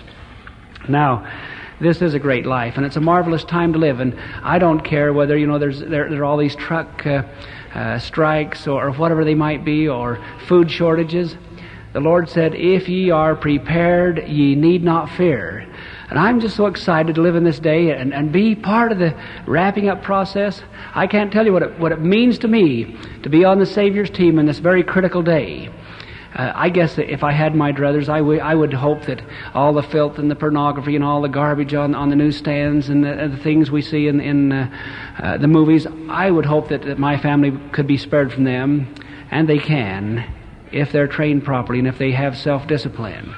Now, this is a great life, and it's a marvelous time to live. And I don't care whether, you know, there's there, there are all these truck uh, uh, strikes or, or whatever they might be, or food shortages. The Lord said, if ye are prepared, ye need not fear. And I'm just so excited to live in this day and, and be part of the wrapping up process. I can't tell you what it, what it means to me to be on the Savior's team in this very critical day. Uh, I guess that if I had my druthers, I, w- I would hope that all the filth and the pornography and all the garbage on, on the newsstands and the, and the things we see in, in uh, uh, the movies, I would hope that, that my family could be spared from them, and they can, if they're trained properly and if they have self-discipline.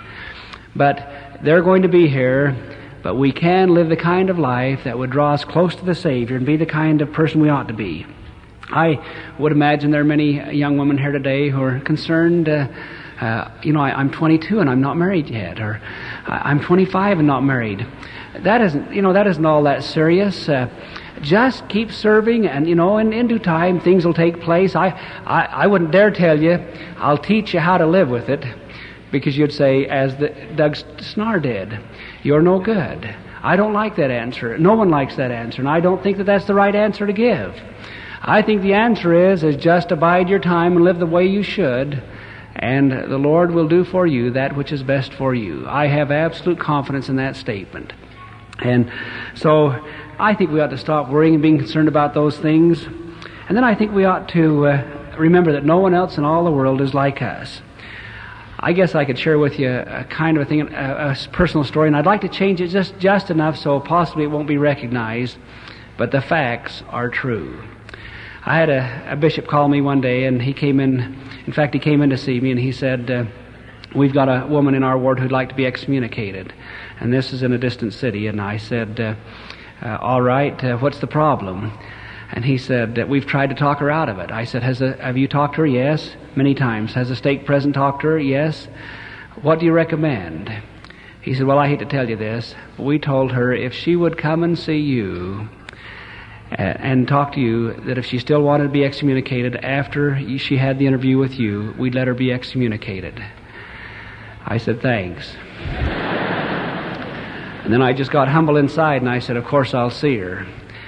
But they're going to be here, but we can live the kind of life that would draw us close to the Savior and be the kind of person we ought to be. I would imagine there are many young women here today who are concerned, uh, uh, you know, I, I'm twenty-two and I'm not married yet, or I'm twenty-five and not married. That isn't, you know, that isn't all that serious. Uh, just keep serving, and, you know, in, in due time, things will take place. I, I, I wouldn't dare tell you, I'll teach you how to live with it, because you'd say, as the, Doug Snar did, you're no good. I don't like that answer. No one likes that answer, and I don't think that that's the right answer to give. I think the answer is, is just abide your time and live the way you should, and the Lord will do for you that which is best for you. I have absolute confidence in that statement. And so I think we ought to stop worrying and being concerned about those things. And then I think we ought to uh, remember that no one else in all the world is like us. I guess I could share with you a kind of a thing, a, a personal story, and I'd like to change it just, just enough so possibly it won't be recognized, but the facts are true. I had a, a bishop call me one day, and he came in, in fact, he came in to see me, and he said, uh, we've got a woman in our ward who'd like to be excommunicated, and this is in a distant city. And I said, uh, uh, all right, uh, what's the problem? And he said, we've tried to talk her out of it. I said, Has the, have you talked to her? Yes, many times. Has the stake president talked to her? Yes. What do you recommend? He said, well, I hate to tell you this, but we told her if she would come and see you and talk to you, that if she still wanted to be excommunicated after she had the interview with you, we'd let her be excommunicated. I said, thanks. And then I just got humble inside, and I said, of course I'll see her.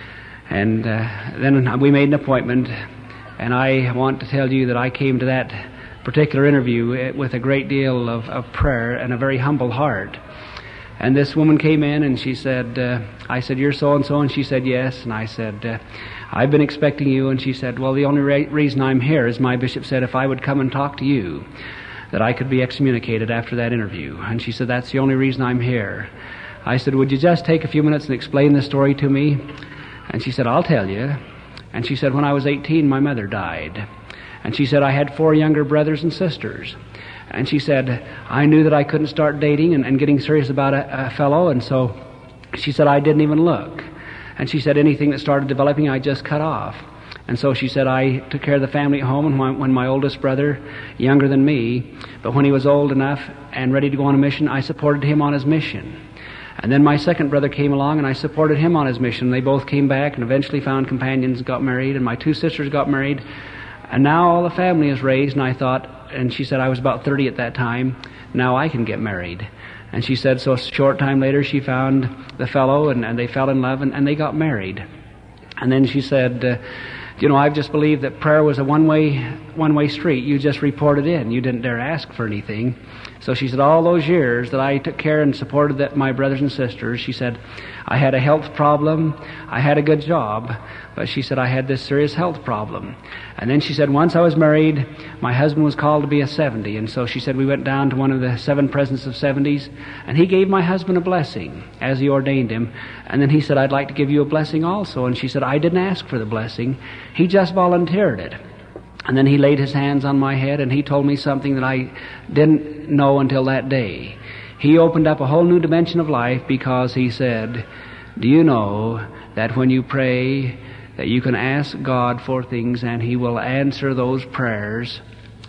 And uh, then we made an appointment, and I want to tell you that I came to that particular interview with a great deal of, of prayer and a very humble heart. And this woman came in, and she said, uh, I said, you're so-and-so? And she said, yes. And I said, uh, I've been expecting you. And she said, well, the only re- reason I'm here is my bishop said if I would come and talk to you, that I could be excommunicated after that interview. And she said, that's the only reason I'm here. I said, would you just take a few minutes and explain the story to me? And she said, I'll tell you. And she said, when I was eighteen, my mother died. And she said, I had four younger brothers and sisters. And she said, I knew that I couldn't start dating and, and getting serious about a, a fellow, and so she said, I didn't even look. And she said, anything that started developing, I just cut off. And so she said, I took care of the family at home, and when, when my oldest brother, younger than me, but when he was old enough and ready to go on a mission, I supported him on his mission. And then my second brother came along, and I supported him on his mission. They both came back and eventually found companions and got married, and my two sisters got married. And now all the family is raised, and I thought, and she said I was about thirty at that time, now I can get married. And she said, so a short time later she found the fellow, and, and they fell in love, and, and they got married. And then she said, uh, you know, I've just believed that prayer was a one-way one-way street. You just reported in. You didn't dare ask for anything. So she said, all those years that I took care and supported that my brothers and sisters, she said, I had a health problem. I had a good job, but she said I had this serious health problem. And then she said, once I was married, my husband was called to be a seventy. And so she said we went down to one of the seven presidents of seventies, and he gave my husband a blessing as he ordained him. And then he said, I'd like to give you a blessing also. And she said, I didn't ask for the blessing. He just volunteered it. And then he laid his hands on my head, and he told me something that I didn't know until that day. He opened up a whole new dimension of life, because he said, do you know that when you pray, that you can ask God for things and He will answer those prayers?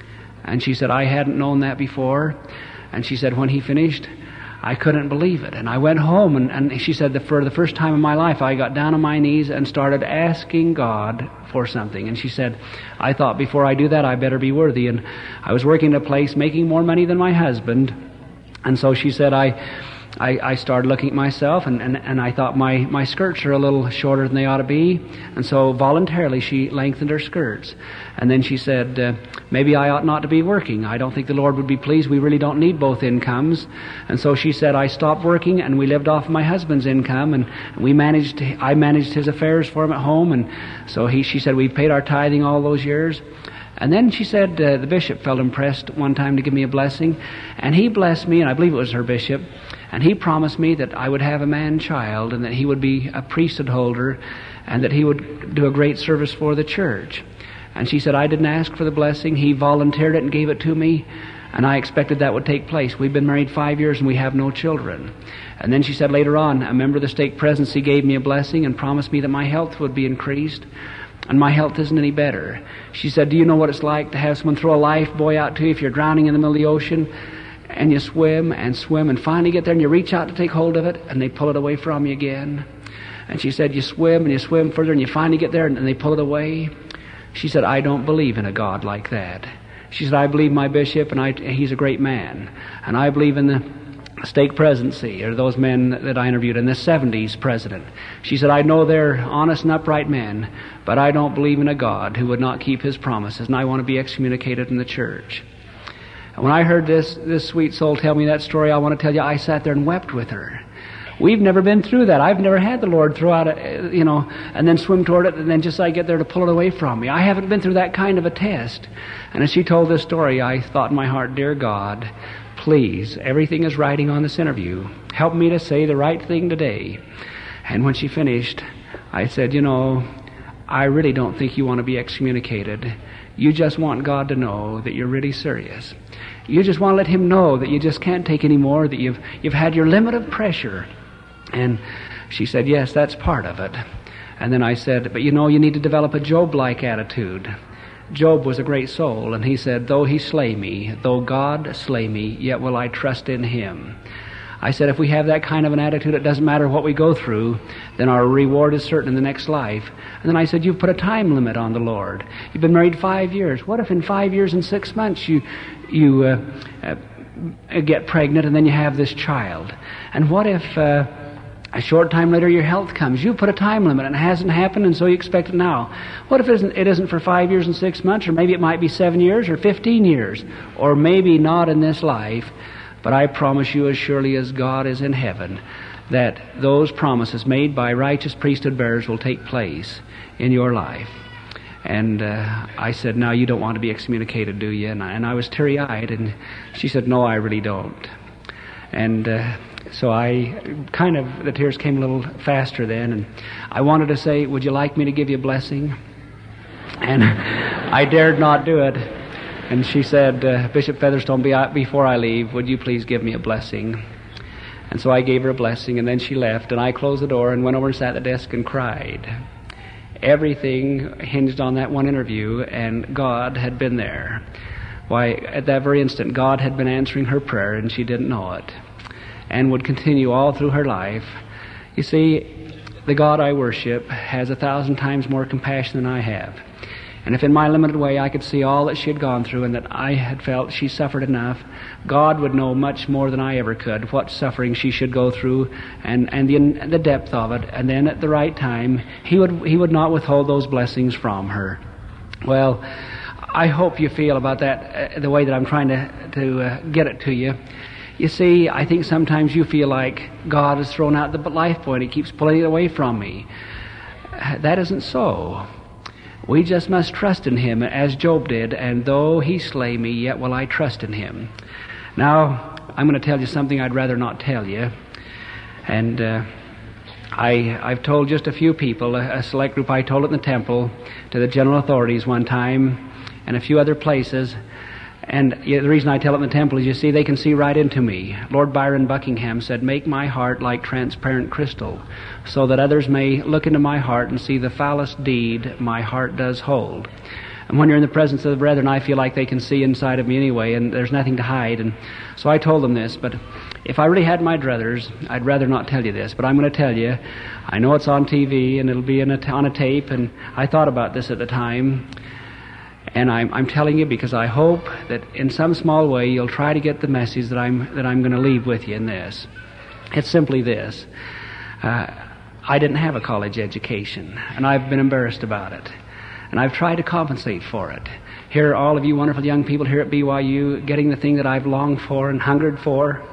And she said, I hadn't known that before. And she said, when he finished, I couldn't believe it. And I went home, and, and she said that for the first time in my life, I got down on my knees and started asking God for something. And she said, I thought before I do that, I better be worthy. And I was working at a place making more money than my husband. And so she said, I I, I started looking at myself, and, and, and I thought my, my skirts are a little shorter than they ought to be. And so voluntarily she lengthened her skirts. And then she said, uh, maybe I ought not to be working. I don't think the Lord would be pleased. We really don't need both incomes. And so she said, I stopped working, and we lived off my husband's income, and we managed, I managed his affairs for him at home. And so he, she said, we paid our tithing all those years. And then she said, uh, the bishop felt impressed one time to give me a blessing, and he blessed me, and I believe it was her bishop, and he promised me that I would have a man-child, and that he would be a priesthood holder, and that he would do a great service for the church. And she said, I didn't ask for the blessing. He volunteered it and gave it to me, and I expected that would take place. We've been married five years, and we have no children. And then she said later on, a member of the stake presidency gave me a blessing and promised me that my health would be increased. And my health isn't any better. She said, do you know what it's like to have someone throw a life buoy out to you if you're drowning in the middle of the ocean, and you swim and swim and finally get there and you reach out to take hold of it and they pull it away from you again? And she said, you swim and you swim further and you finally get there and they pull it away. She said, I don't believe in a God like that. She said, I believe my bishop, and I, he's a great man. And I believe in the stake presidency, or those men that I interviewed, in the seventies president. She said, I know they're honest and upright men, but I don't believe in a God who would not keep His promises, and I want to be excommunicated in the church. And when I heard this, this sweet soul tell me that story, I want to tell you, I sat there and wept with her. We've never been through that. I've never had the Lord throw out a, you know, and then swim toward it, and then just I get there to pull it away from me. I haven't been through that kind of a test. And as she told this story, I thought in my heart, dear God, please, everything is writing on this interview. Help me to say the right thing today. And when she finished, I said, you know, I really don't think you want to be excommunicated. You just want God to know that you're really serious. You just want to let Him know that you just can't take any more, that you've you've had your limit of pressure. And she said, yes, that's part of it. And then I said, but you know, you need to develop a Job-like attitude. Job was a great soul, and he said, though he slay me, though God slay me, yet will I trust in him. I said, if we have that kind of an attitude, it doesn't matter what we go through, then our reward is certain in the next life. And then I said, you've put a time limit on the Lord. You've been married five years. What if in five years and six months you you uh, uh, get pregnant and then you have this child? And what if uh, a short time later your health comes? You put a time limit and it hasn't happened, and so you expect it now. What if it isn't, it isn't for five years and six months, or maybe it might be seven years or fifteen years, or maybe not in this life? But I promise you, as surely as God is in heaven, that those promises made by righteous priesthood bearers will take place in your life. And uh, I said, now you don't want to be excommunicated, do you? And I, and I was teary-eyed, and she said, no, I really don't. And uh, so I kind of, the tears came a little faster then, and I wanted to say, would you like me to give you a blessing? And I dared not do it. And she said, uh, Bishop Featherstone, before I leave, would you please give me a blessing? And so I gave her a blessing, and then she left, and I closed the door and went over and sat at the desk and cried. Everything hinged on that one interview, and God had been there. Why, at that very instant, God had been answering her prayer, and she didn't know it, and would continue all through her life. You see, the God I worship has a thousand times more compassion than I have. And if in my limited way I could see all that she had gone through and that I had felt she suffered enough, God would know much more than I ever could what suffering she should go through and, and the, the depth of it. And then at the right time, He would, He would not withhold those blessings from her. Well, I hope you feel about that uh, the way that I'm trying to, to uh, get it to you. You see, I think sometimes you feel like God has thrown out the life buoy and He keeps pulling it away from me. Uh, that isn't so. We just must trust in Him as Job did, and though He slay me, yet will I trust in Him. Now, I'm going to tell you something I'd rather not tell you. And uh, I, I've told just a few people, a, a select group. I told it in the temple to the general authorities one time and a few other places. And the reason I tell it in the temple is, you see, they can see right into me. Lord Byron Buckingham said, make my heart like transparent crystal, so that others may look into my heart and see the foulest deed my heart does hold. And when you're in the presence of the brethren, I feel like they can see inside of me anyway, and there's nothing to hide. And so I told them this, but if I really had my druthers, I'd rather not tell you this, but I'm going to tell you. I know it's on T V, and it'll be in a, on a tape, and I thought about this at the time. And I'm, I'm telling you because I hope that in some small way you'll try to get the message that I'm that I'm going to leave with you in this. It's simply this. Uh, I didn't have a college education, and I've been embarrassed about it. And I've tried to compensate for it. Here are all of you wonderful young people here at B Y U getting the thing that I've longed for and hungered for.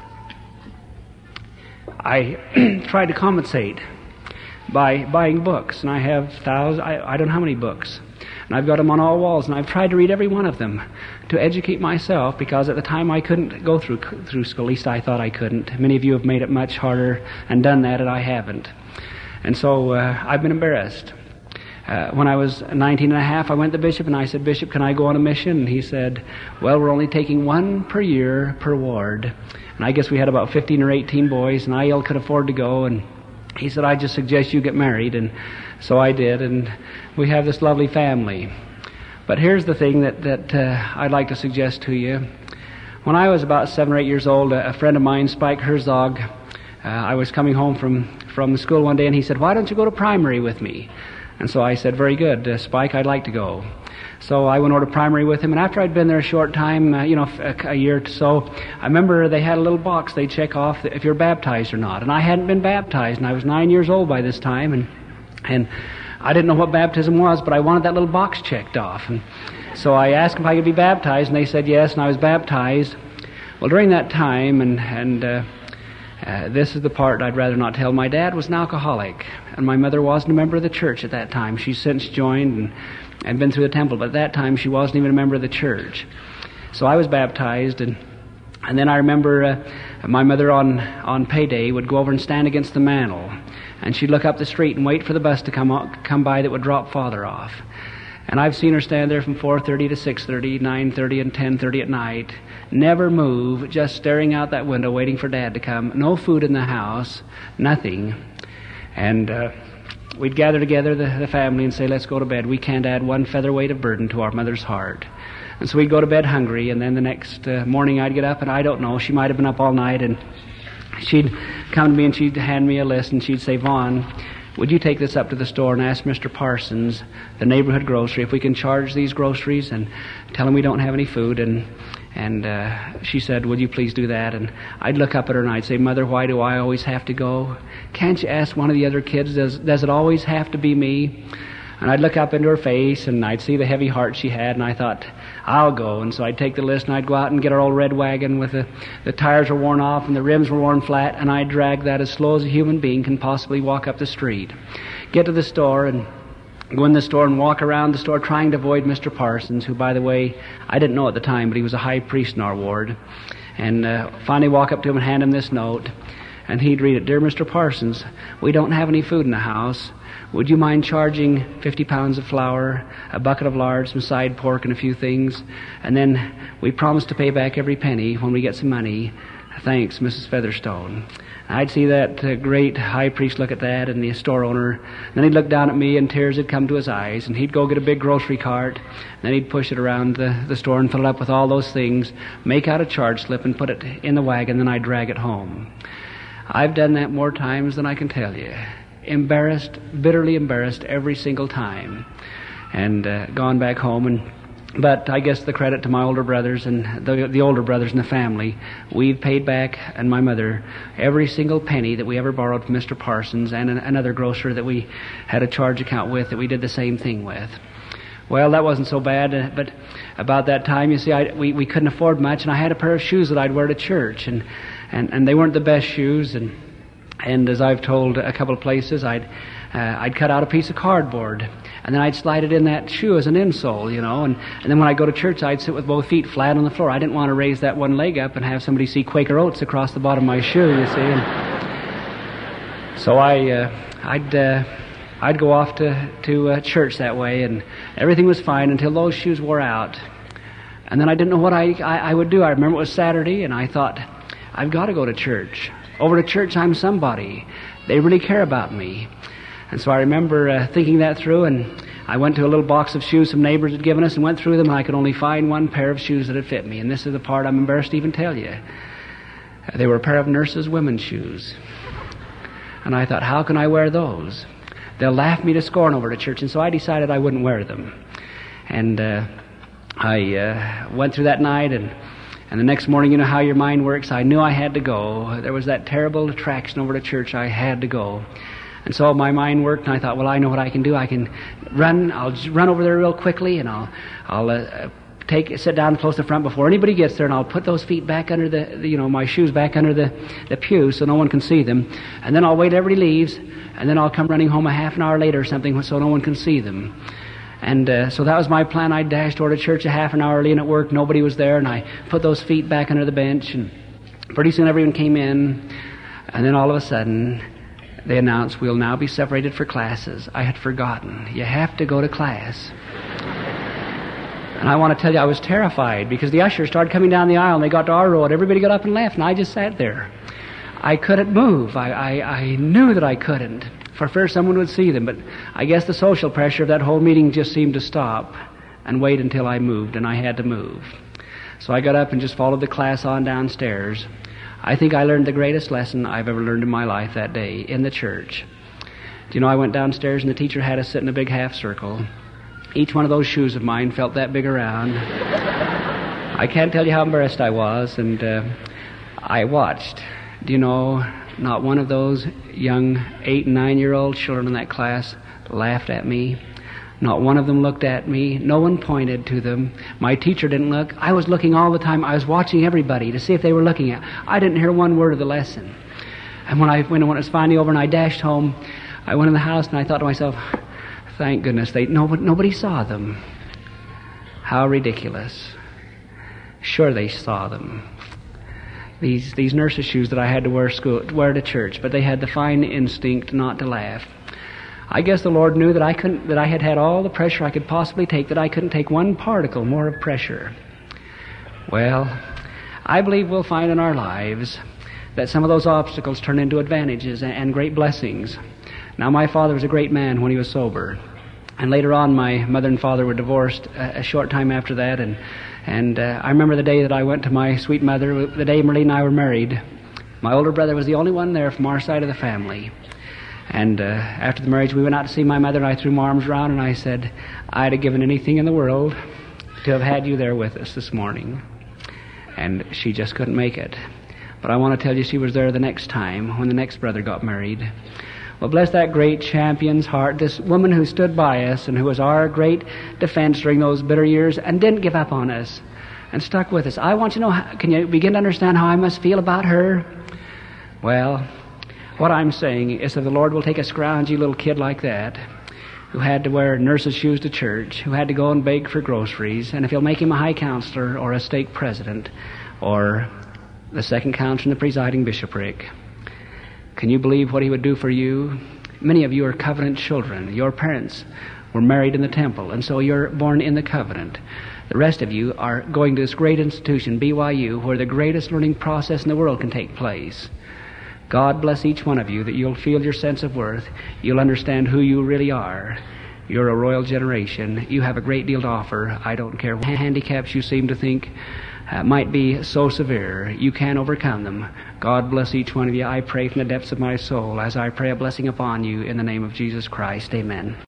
I tried to compensate by buying books, and I have thousands, I, I don't know how many books. And I've got them on all walls, and I've tried to read every one of them to educate myself, because at the time I couldn't go through through school. At least I thought I couldn't. Many of you have made it much harder and done that, and I haven't. And so uh, I've been embarrassed. Uh, when I was nineteen and a half, I went to the bishop, and I said, Bishop, can I go on a mission? And he said, well, we're only taking one per year per ward. And I guess we had about fifteen or eighteen boys, and I could afford to go, and he said, I just suggest you get married. And so I did, and we have this lovely family. But here's the thing that, that uh, I'd like to suggest to you. When I was about seven or eight years old, a, a friend of mine, Spike Herzog, uh, I was coming home from, from school one day, and he said, why don't you go to primary with me? And so I said, very good, uh, Spike, I'd like to go. So I went over to primary with him, and after I'd been there a short time, uh, you know, a, a year or so, I remember they had a little box they'd check off if you're baptized or not. And I hadn't been baptized, and I was nine years old by this time, and and I didn't know what baptism was, but I wanted that little box checked off. And so I asked them if I could be baptized, and they said yes, and I was baptized. Well, during that time, and and uh, uh, this is the part I'd rather not tell, my dad was an alcoholic, and my mother wasn't a member of the church at that time. She's since joined and, and been through the temple, but at that time she wasn't even a member of the church. So I was baptized, and and then I remember uh, my mother on, on payday would go over and stand against the mantle, and she'd look up the street and wait for the bus to come up, come by that would drop Father off. And I've seen her stand there from four thirty to six thirty, nine thirty, and ten thirty at night, never move, just staring out that window, waiting for Dad to come. No food in the house, nothing. And uh, we'd gather together, the, the family, and say, let's go to bed. We can't add one featherweight of burden to our mother's heart. And so we'd go to bed hungry, and then the next uh, morning I'd get up, and I don't know, she might have been up all night, and she'd come to me and she'd hand me a list, and she'd say, Vaughn, would you take this up to the store and ask Mister Parsons, the neighborhood grocery, if we can charge these groceries and tell him we don't have any food? And and uh, she said, would you please do that? And I'd look up at her and I'd say, Mother, why do I always have to go? Can't you ask one of the other kids, does, does it always have to be me? And I'd look up into her face and I'd see the heavy heart she had, and I thought, I'll go. And so I'd take the list and I'd go out and get our old red wagon with the, the tires were worn off and the rims were worn flat, and I'd drag that as slow as a human being can possibly walk up the street. Get to the store and go in the store and walk around the store trying to avoid Mister Parsons, who, by the way, I didn't know at the time, but he was a high priest in our ward. And uh, finally walk up to him and hand him this note. And he'd read it, Dear Mister Parsons, we don't have any food in the house. Would you mind charging fifty pounds of flour, a bucket of lard, some side pork, and a few things? And then we promise to pay back every penny when we get some money. Thanks, Missus Featherstone. I'd see that uh, great high priest look at that, and the store owner. Then he'd look down at me, and tears would come to his eyes, and he'd go get a big grocery cart. Then he'd push it around the, the store and fill it up with all those things, make out a charge slip, and put it in the wagon, then I'd drag it home. I've done that more times than I can tell you. Embarrassed, bitterly embarrassed every single time, and uh, gone back home. And but I guess the credit to my older brothers and the, the older brothers in the family, we've paid back, and my mother, every single penny that we ever borrowed from Mister Parsons and an, another grocer that we had a charge account with that we did the same thing with. Well, that wasn't so bad, uh, but about that time, you see, I, we, we couldn't afford much, and I had a pair of shoes that I'd wear to church, and, and, and they weren't the best shoes, and And as I've told a couple of places, I'd uh, I'd cut out a piece of cardboard, and then I'd slide it in that shoe as an insole, you know. And, and then when I go to church, I'd sit with both feet flat on the floor. I didn't want to raise that one leg up and have somebody see Quaker Oats across the bottom of my shoe, you see. And so I uh, I'd uh, I'd go off to to uh, church that way, and everything was fine until those shoes wore out. And then I didn't know what I I, I would do. I remember it was Saturday, and I thought, I've got to go to church. Over to church, I'm somebody. They really care about me. And so I remember uh, thinking that through, and I went to a little box of shoes some neighbors had given us and went through them, and I could only find one pair of shoes that had fit me. And this is the part I'm embarrassed to even tell you. Uh, they were a pair of nurses' women's shoes. And I thought, how can I wear those? They'll laugh me to scorn over to church. And so I decided I wouldn't wear them. And uh, I uh, went through that night, and And the next morning, you know how your mind works. I knew I had to go. There was that terrible attraction over to church. I had to go. And so my mind worked, and I thought, well, I know what I can do. I can run. I'll just run over there real quickly, and I'll I'll uh, take sit down close to the front before anybody gets there, and I'll put those feet back under the, the you know, my shoes back under the, the pew so no one can see them. And then I'll wait till everybody leaves, and then I'll come running home a half an hour later or something so no one can see them. And uh, so that was my plan. I dashed over to church a half an hour early, and at work nobody was there, and I put those feet back under the bench, and pretty soon everyone came in, and then all of a sudden they announced, we'll now be separated for classes. I had forgotten. You have to go to class. And I want to tell you, I was terrified, because the ushers started coming down the aisle, and they got to our row, and everybody got up and left, and I just sat there. I couldn't move. I, I, I knew that I couldn't. For fear someone would see them, but I guess the social pressure of that whole meeting just seemed to stop and wait until I moved, and I had to move. So I got up and just followed the class on downstairs. I think I learned the greatest lesson I've ever learned in my life that day in the church. Do you know, I went downstairs and the teacher had us sit in a big half circle. Each one of those shoes of mine felt that big around. I can't tell you how embarrassed I was, and uh, I watched. Do you know, not one of those young eight and nine-year-old children in that class laughed at me. Not one of them looked at me. No one pointed to them. My teacher didn't look. I was looking all the time. I was watching everybody to see if they were looking at. I didn't hear one word of the lesson. And when I when it was finally over and I dashed home, I went in the house and I thought to myself, thank goodness they nobody, nobody saw them. How ridiculous. Sure they saw them. These these nurses' shoes that I had to wear school, wear to church, but they had the fine instinct not to laugh. I guess the Lord knew that I couldn't, that I had had all the pressure I could possibly take, that I couldn't take one particle more of pressure. Well, I believe we'll find in our lives that some of those obstacles turn into advantages and great blessings. Now, my father was a great man when he was sober. And later on, my mother and father were divorced a, a short time after that. And, and uh, I remember the day that I went to my sweet mother, the day Merlene and I were married. My older brother was the only one there from our side of the family. And uh, after the marriage, we went out to see my mother, and I threw my arms around, and I said, I'd have given anything in the world to have had you there with us this morning. And she just couldn't make it. But I want to tell you, she was there the next time, when the next brother got married. Well, bless that great champion's heart, this woman who stood by us and who was our great defense during those bitter years and didn't give up on us and stuck with us. I want you to know, how, can you begin to understand how I must feel about her? Well, what I'm saying is that the Lord will take a scroungy little kid like that, who had to wear nurse's shoes to church, who had to go and beg for groceries, and if He'll make him a high counselor or a stake president or the second counselor in the presiding bishopric, can you believe what He would do for you? Many of you are covenant children. Your parents were married in the temple, and so you're born in the covenant. The rest of you are going to this great institution, B Y U, where the greatest learning process in the world can take place. God bless each one of you, that you'll feel your sense of worth. You'll understand who you really are. You're a royal generation. You have a great deal to offer. I don't care what handicaps you seem to think uh, might be so severe. You can overcome them. God bless each one of you. I pray from the depths of my soul as I pray a blessing upon you in the name of Jesus Christ. Amen.